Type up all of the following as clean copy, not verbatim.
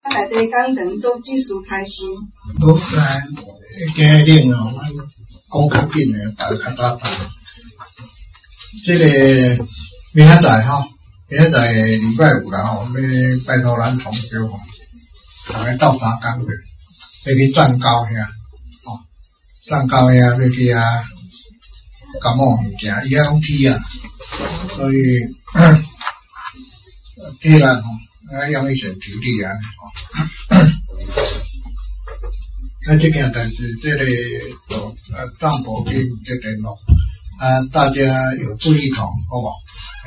内底讲堂做技术开始。 好，今日哦，咱讲较紧诶，大家较早谈。这个明仔载吼，明仔载礼拜五啦吼，要拜托咱同修吼，大概斗3工去，要去湛高遐，吼，湛高遐要去遐感冒物件，伊遐拢去啊，所以既然吼，用一些体力啊，吼。那这件代志，这个藏宝经这联络大家有注意同，好不好？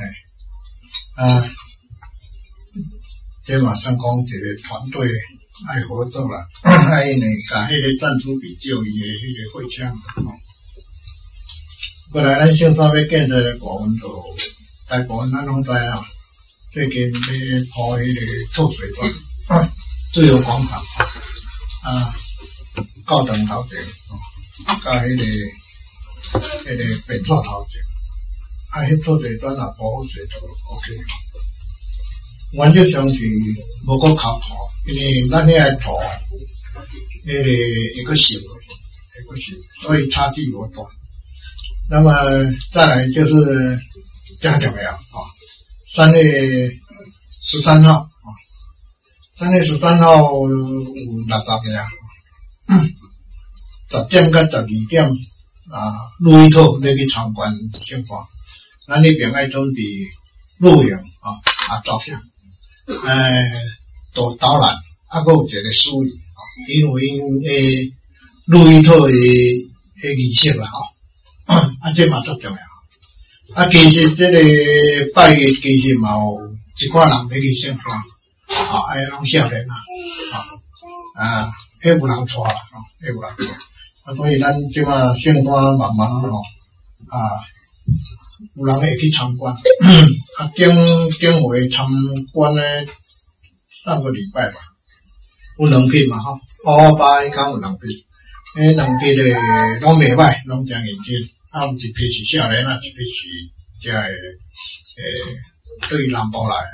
这马上讲一个团队爱合作啦，爱呢，甲迄个赞助比较伊的迄个会枪。本来咱现在要建设的部分就大部分咱拢知啊，最近要铺迄个透水管，自由广场高等头前，甲迄个便座头前，迄透水管啊铺好势就 OK。原则上是无够靠谱，因为咱遐个土，迄个会个熟，所以差距无大。那么再来就是加重要3月13号3月13号有60个10点到12点录音套要去参观圣花，咱那边爱准备录影照片，做导览，还有一个书语，因为因诶录音套诶仪式啦这嘛足重要。其实这个拜月其实嘛有一寡人要去圣花，拢少年迄有人带啦，迄有人带。所以咱即马圣花慢慢有人会去参观。顶回参观咧3个礼拜吧，有2批嘛，8天有2批，迄2批咧拢袂歹，拢真认真。有一批是少年一批是这个对南部来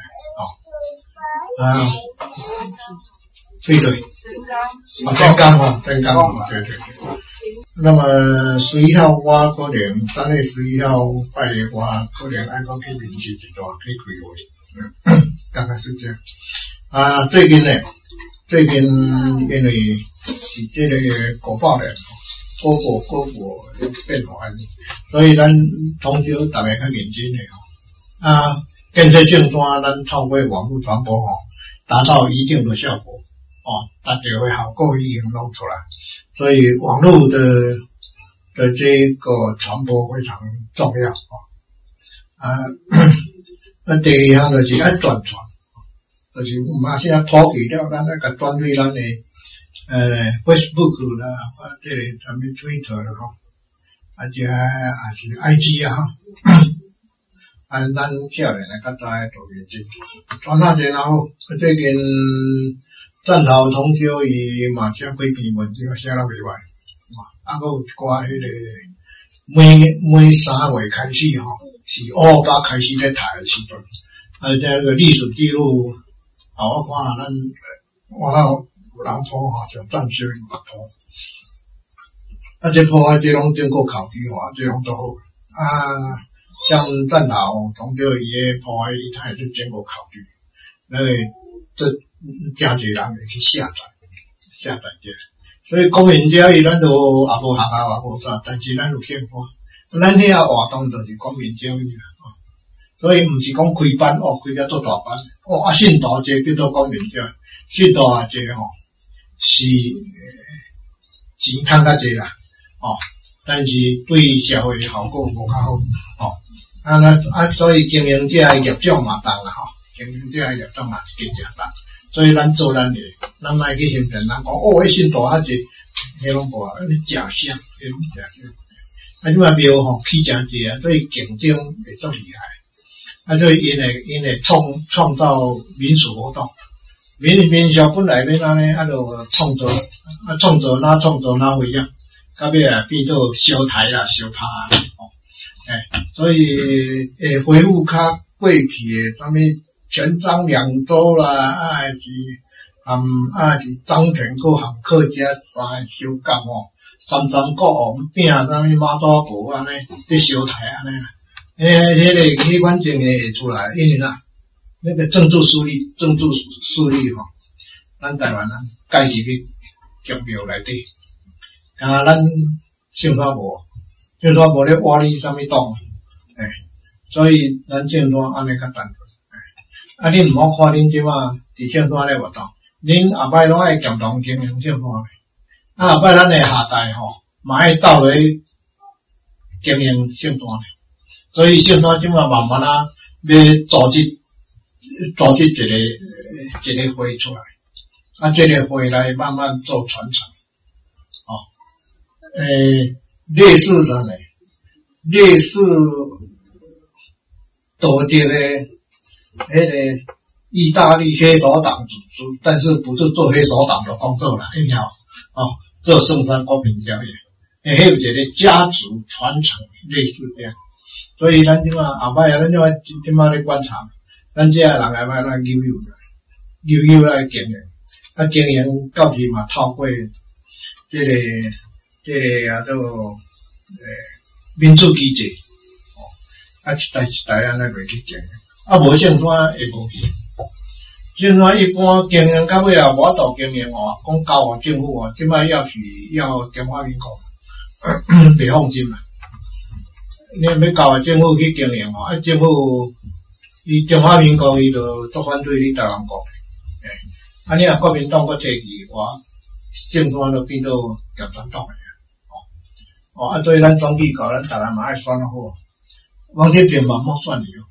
对，真刚对。那么11号我可能3月11号拜的我可能爱讲去临时一段去开会，大概是这样。最近因为是这个果报的果变化，所以咱同修大家较认真的建设正单，咱透过网络传播达到一定的效果大家的效果已经弄出来，所以网络的这个传播非常重要第二项就是爱转传，就是马上拖起了，咱那个转对咱的Facebook 啦，这个咱们 Twitter 啦这也是 IG 咱少年较早都认真传那些，然后最近汕头同修伊嘛写几篇文章写了袂歹还有一寡迄个每3月开始是5月开始咧读的时阵这个历史记录我看我有人铺像赞修伊嘛铺这铺这拢经过考据这拢都好像汕头同修伊的铺伊他也是经过考据，这真侪人会去下载这，所以公民教育咱都也无学校也无啥，但是咱有献花，咱遐活动就是公民教育所以毋是讲开班开了做大班信徒这叫做公民教育，信徒这是钱赚较济啦但是对社会效果无较好所以经营者的业障嘛重啦经营者的业障嘛是更加重。所以咱做咱的，咱莫去形容人讲迄信徒遐济，迄拢无假象，迄拢假象。即卖庙起真济所以竞争会足厉害。所以因会创造民俗活动，民俗本来要安尼就创造哪会样，到尾变做烧台啦、烧趴所以会恢复较过去的啥物。全章2周啦， 是张田国和客家三小港三国王饼啥物马祖婆安尼，伫烧台安尼。迄款情形会出来，因为那个政治势力咱台湾介入去强庙内底，咱姓啥无咧挖你啥物洞，所以咱姓啥安尼较单纯，你毋好看恁即马伫姓啥咧活动，恁后摆拢爱共同经营姓啥，后摆咱诶下代嘛爱斗来经营姓啥，所以姓啥即马慢慢要组织一个会出来，这个会来慢慢做传承，类似啥呢？类似德国的意大利黑手党组织，但是不是做黑手党的工作啦，有没有？做圣山国民教育，还有一个家族传承，类似这样。所以咱即马后摆咱即马咧观察，咱这人后摆来悠来经营，经营到时嘛透过这个民主机制，一代安尼落去经营，无姓啥会无去。姓啥一般经营到尾啊，无度经营讲交政府即摆要中华民国，袂放心嘛。你要交政府去经营政府伊中华民国伊就做反对你台湾国，你若国民党搁摕去政府就变做共产党诶，所以咱选举搞咱台湾嘛爱选好，王金平嘛莫选你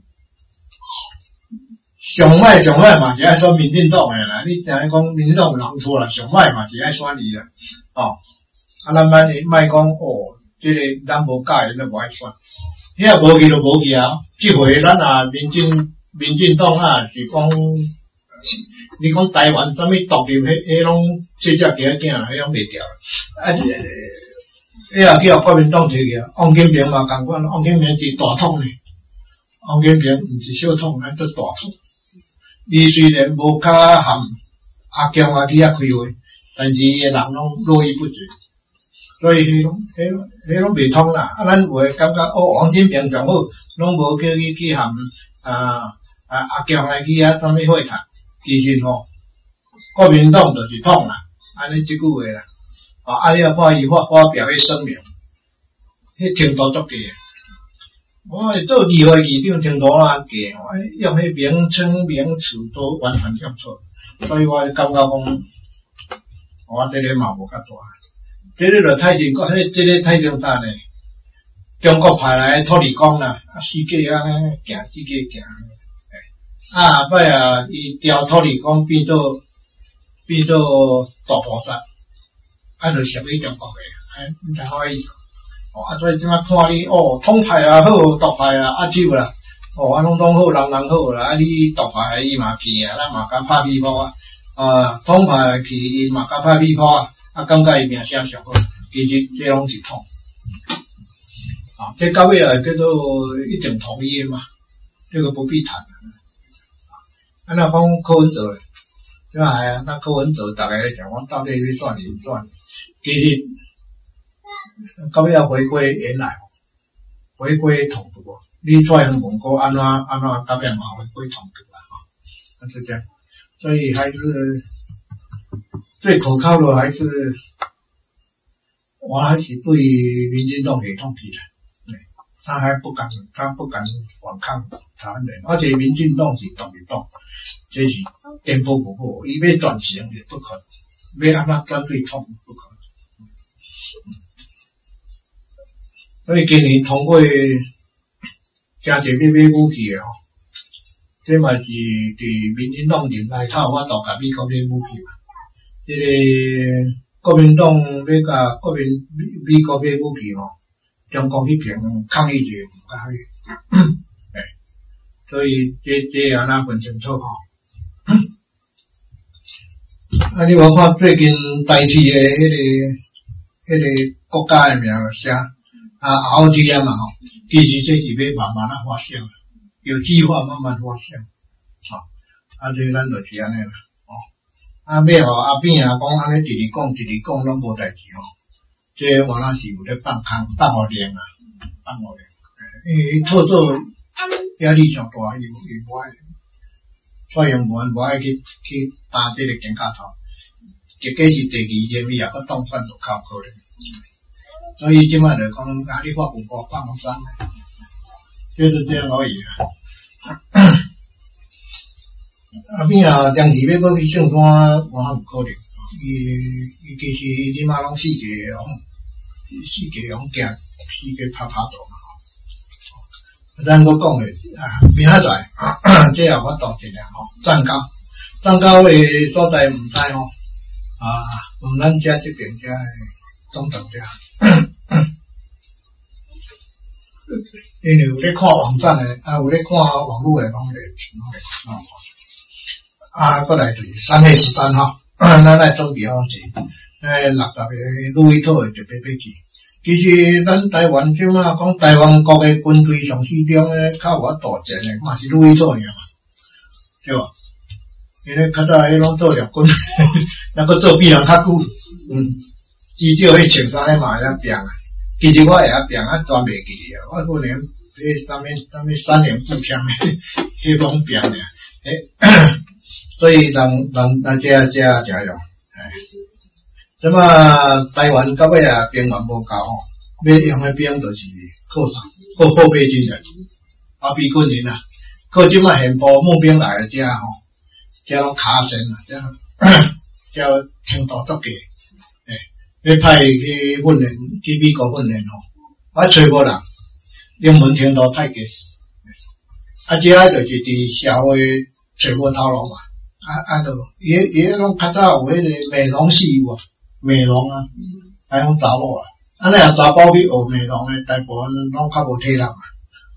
上歹嘛是爱选民进党诶啦，你听讲民进党有人错啦，上歹嘛是爱选你啦，咱莫讲这个咱无介意，咱无爱选，遐无去就无去啊。即回咱民进党是讲，你讲台湾啥物独立，迄拢细只囝啦，迄拢袂掉啦。去国民党摕去王金平嘛共款，王金平是大统呢，王金平毋是小统，做大统。伊虽然无较含强去开会，但是伊诶人拢络绎不绝。所以迄拢袂通啦，咱有诶感觉王金平上好，拢无叫伊去含强诶去啥物会谈，其实国民党就是统啦，安尼即句话啦，你若看伊发表迄声明，迄程度足低诶，做议会议长程度低，用迄名称名词都完全用错，所以我感觉讲，我这个嘛无较大。这个就太成国，这个太成啥呢？中国派来土地公啦，世界安尼行，世界行。后摆伊调土地公变做大菩萨，就属于中国诶，你知我意思？所以即摆看你统派好，独派酒啦，拢好，人好啦，你独派伊嘛骗咱嘛甲拍屁泡统派骗伊嘛甲拍屁泡感觉伊名声上好，其实这拢是统，这到尾叫做一种统一嘛，这个不必谈。若讲柯文哲咧，即嘛那柯文哲大家想讲到底要选你唔选？其实到尾要回归原来，回归统独。你蔡英文国安怎到尾嘛回归统独啦，是这样。所以还是。最可靠的还是，我还是对民进党系统起来，他不敢反抗台湾人，而且民进党是独立党，这是颠簸不过，伊要转型也不可能，要安怎转对统不可能。所以今年通过真侪买武器的这嘛是伫民进党任内，他有法度甲美国买武器嘛。这个国民党要甲美国买武器中国迄边抗议就唔甲去，所以这安那分清楚你无看最近台铁的迄个国家的名写ROTM 嘛其实这是要慢慢发酵，有计划慢慢发酵，所以咱就是安尼啦。 啊，尾后阿扁啊讲安尼直直讲拢无代志吼。这原来是有咧放互练啊，放互练。因为操作压力上大，伊无爱采用无爱去打这个肩胛头，结果是第二天伊也搁当选就较可能。所以即摆就讲啊，你发文化放松，就是这样而已啊。阿扁啊，长期要去上山，我有可能。伊其实你妈拢四界行行，四界拍道嘛。咱我讲诶啊，明仔载这也我度一下吼，站高诶所在毋知吼啊，从咱遮这边遮东城遮，因为有咧看网站诶，啊有咧看网络诶，拢会啊，过来就是3月13号，咱来准备好势，60个路易托诶特别飞机。其实咱台湾即马讲台湾国诶军队上始终咧较有法度战诶，嘛是路易托尔嘛，对吧？因为较早迄拢做陆军，那个做比人较久，至少迄穿衫咧嘛会晓拼啊。其实我会晓拼啊，专袂记啊，我可能迄啥物3连步枪诶，迄拢拼尔，所以人这用，即马台湾到尾啊兵源无够吼，要用诶兵就是靠啥？靠备军人，比军人啊，靠即马现部募兵来诶遮吼，遮拢卡身啊，遮程度足低，要派去训练，去美国训练吼，我找无人，英文程度太低，遮就是伫社会找无头路嘛，就伊拢较早有迄个美容系有无？美容啊，还用查某啊，安尼若查甫去学美容诶，大部分拢较无体力嘛，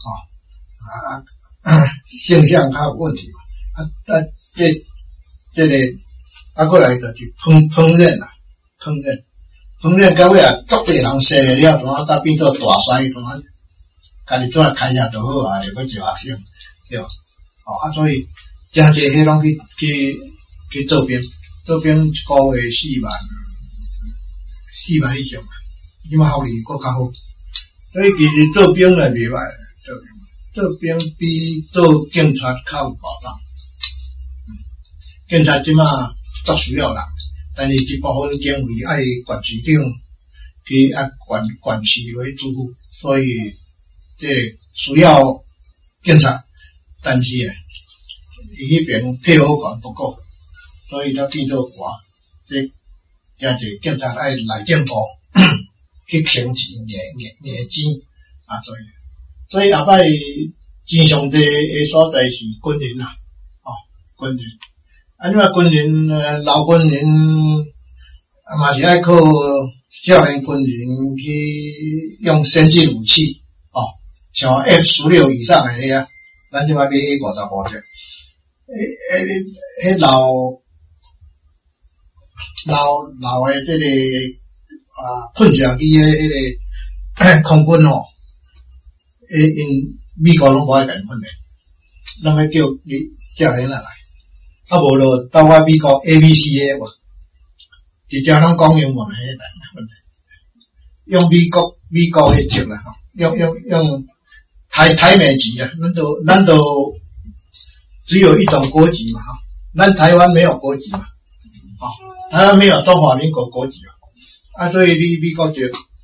性向较有问题嘛，这个过来就是烹饪啦，烹饪到尾啊，足侪人学了，从到变做大师，从家己做开业就好啊，就要招学生，对吧？所以真侪迄拢去做兵一个月4万以上，即马福利搁较好，所以其实做兵也袂歹，做兵比做警察较有保障。警察即马足需要人，但是一部分经费爱县市长去县市为主，所以这需要警察，但是伊迄边配合管不够，所以他变做我这。真侪警察爱来政府去请钱、硬钱啊，所以后摆真上济诶所在是军人啦，军人，即马军人老军人嘛是爱靠少年军人去用先进武器，像 F16 以上诶啊，咱即马买55只，老诶，这个喷射机诶，迄个空军吼，因美国拢无爱甲因训练，咱要叫你少年来，无就到我美国 ABC 诶无，直接拢讲英文诶来训练，用美国诶籍啦，用台美籍啊，咱都只有一种国籍嘛，咱台湾没有国籍嘛。台湾没有中华民国国籍所以你美国籍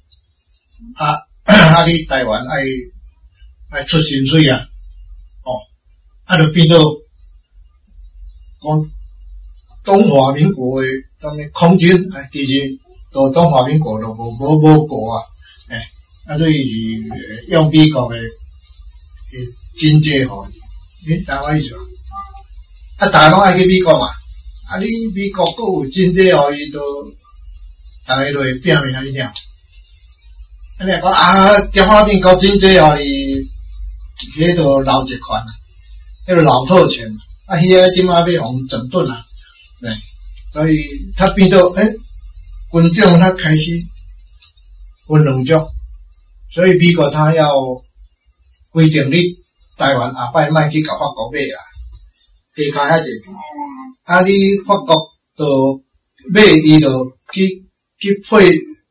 你台湾爱出薪水啊，就变做讲中华民国诶什么空军其实都中华民国都无过所以是用美国诶经济互你知我意思大家拢爱去美国嘛。你美国阁有经济互伊都，大家都会拼命安尼样。安尼讲中华民国经济互伊，迄都留一款，迄个老透钱，迄即马要互整顿啦，对，所以他变做军种他开始分两种，所以美国他要规定你台湾下摆莫去甲法国买啊，加开遐济。你法国就买伊就去配，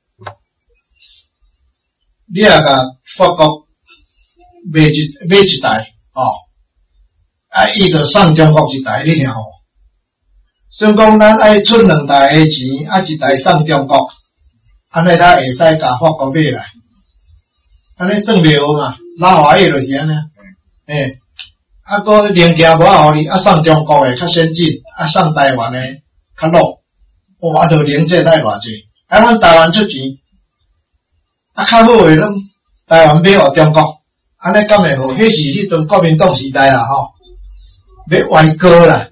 你也甲法国买一台伊就送中国一台，你听好。所以讲，咱爱出2台的钱，一台送中国，安尼他会使甲法国买来，安尼算袂好嘛？拉华裔就是安尼，个零件无互你，送中国的较先进，送台湾的较落，就零件爱偌济，阮台湾出钱，较好的拢台湾买互中国，安尼敢会好？迄是迄阵国民党时代啦吼，要歪哥啦。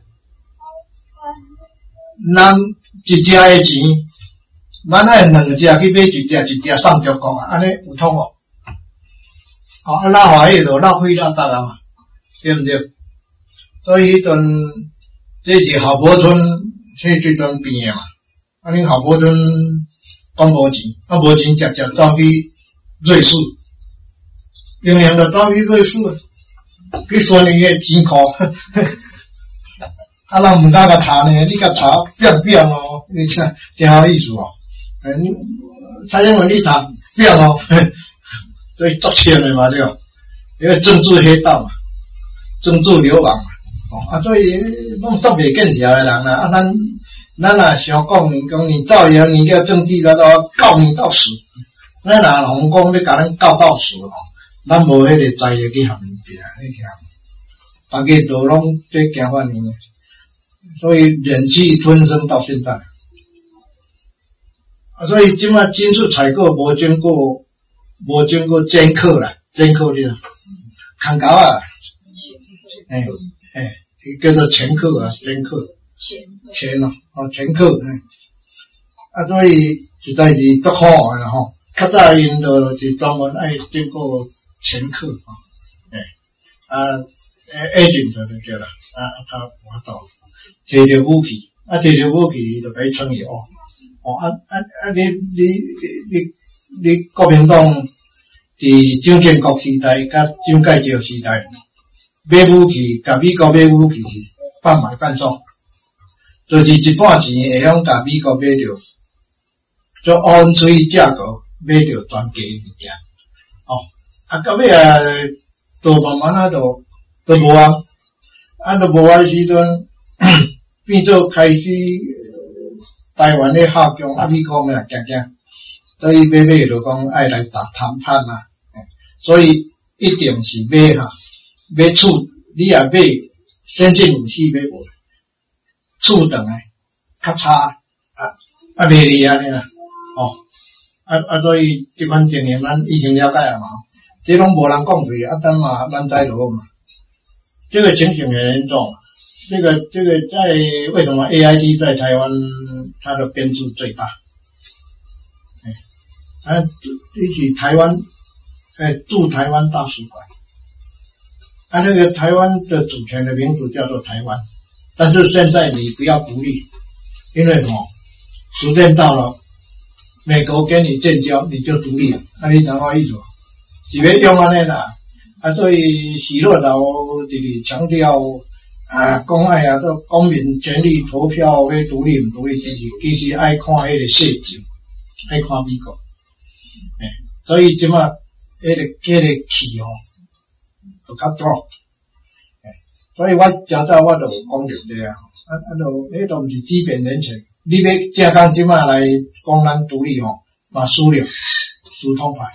咱一只的钱，咱爱2只去买一只送中国啊，安尼有通无？拉华裔就落血落达啊嘛，对毋对？所以迄阵这是郝柏村迄时阵变的嘛，恁郝柏村讲无钱，无钱直接走去瑞士，明明就走去瑞士，去算伊的钱库。人毋敢甲查呢，你甲查变哦，你真好意思哦。蔡英文你查变哦，所以作钱的嘛对，因为政治黑道嘛，政治流氓嘛，所以拢作袂见识的人啦。咱若想讲你造谣，你叫政治家都告你到死。咱若红讲要甲咱告到死咱无迄个才会去含边，你听，大家都拢在行法呢。所以忍气吞声到现在，所以今麦军事采购无经过监控啦，监控的看高啊，叫做前科啊，监控前前科所以实在是足好的吼，较早因就是专门爱经过前科agent 就对了他我到。摕着武器，摕着武器就甲伊创意你国民党伫蒋经国时代甲蒋介石时代买武器，甲美国买武器是半买半送，就是一半钱会用甲美国买着，做按出去价格买着全价物件，到尾就慢慢就无就无时阵。变做开始台湾的下降，美国咩惊，所以买就讲爱来谈判啊，所以一定是买厝，你也买先进武器买无，厝等诶较差袂离安尼啦，所以这款情形咱已经了解了嘛，这拢无人讲对，等嘛咱知就好嘛，这个情形很严重。这个在为什么 AIT 在台湾它的编制最大？一起台湾驻台湾大使馆，那个台湾的主权的名字叫做台湾，但是现在你不要独立，因为时间到了，美国跟你建交你就独立了，你懂我意思吗？是要用安尼啦，所以许诺老就是强调。讲爱都公民权利投票要独立唔独立，其实爱看迄个细节，爱看美国，所以即马迄个气就较大，所以我早早我就讲着这啊，迄都毋是几百年前，你要正讲即马来讲咱独立嘛输了，输通派，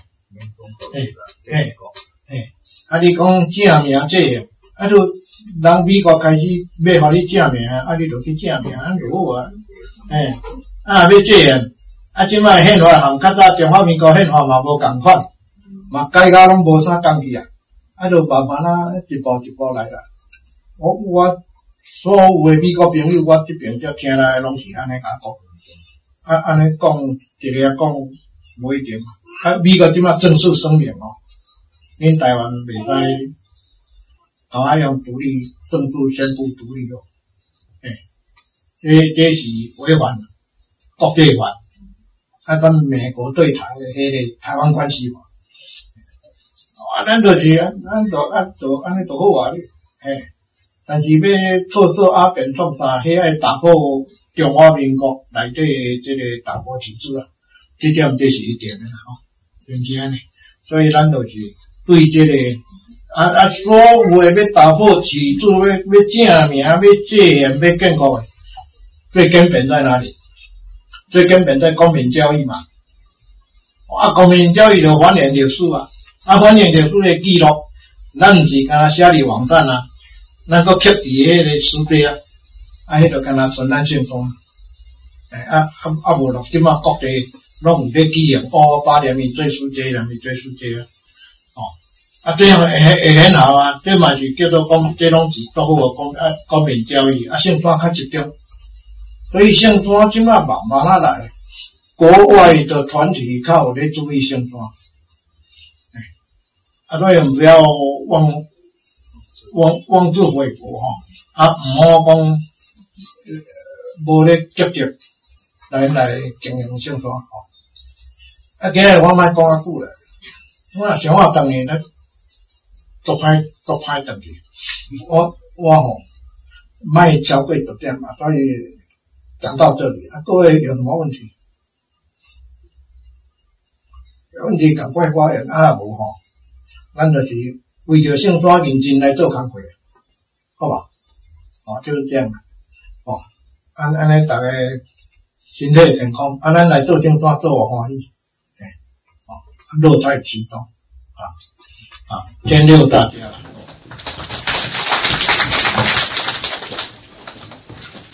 你讲正名这样，就。人美国开始要互你正名，你就去正名，安就好啊。要这样，即摆宪法项较早中华民国宪法嘛无共款，嘛改甲拢无啥共去啊，就慢慢一步一步来啦。我所有的美国朋友，我这边才听来拢是安尼甲讲，安尼讲一个讲无一定。美国即摆正式声明恁台湾袂使。用独立政治宣布独立咯，这是违反国际法，跟美国对台的迄个台湾关系法，咱就是咱就安尼就好啊，但是要做阿扁创啥，迄爱打破中华民国内底这个打破体制啊，这点这是一点的吼，真正安尼。所以咱就是对这个所有的要打破体制、要正名、要戒严、要建国的，最根本在哪里？最根本在公民教育嘛。公民教育就反映历史啊，反映历史的记录，咱毋是干那写伫网站啊，咱搁刻伫迄个书底啊，迄个干那纯咱信封，无落即马各地拢有咧纪念8年伊做书节，人伊做书节啊，这样会很好啊，这嘛是叫做讲，这拢是多好的公民教育啊，圣山较集中，所以圣山即马慢慢来。国外的团体较有咧注意圣山，所以不要妄自菲薄吼，唔好讲无咧积极来经营圣山吼。今日我莫讲较久咧，我想我当年咧做歹登去，我吼莫超过10点嘛，所以讲到这里各位有什么问题？问题赶快发言无吼，咱就是为着圣山认真来做工课，好吧？就是这样安尼大家身体健康，咱来做圣山做我欢喜，乐在其中，兼六大家。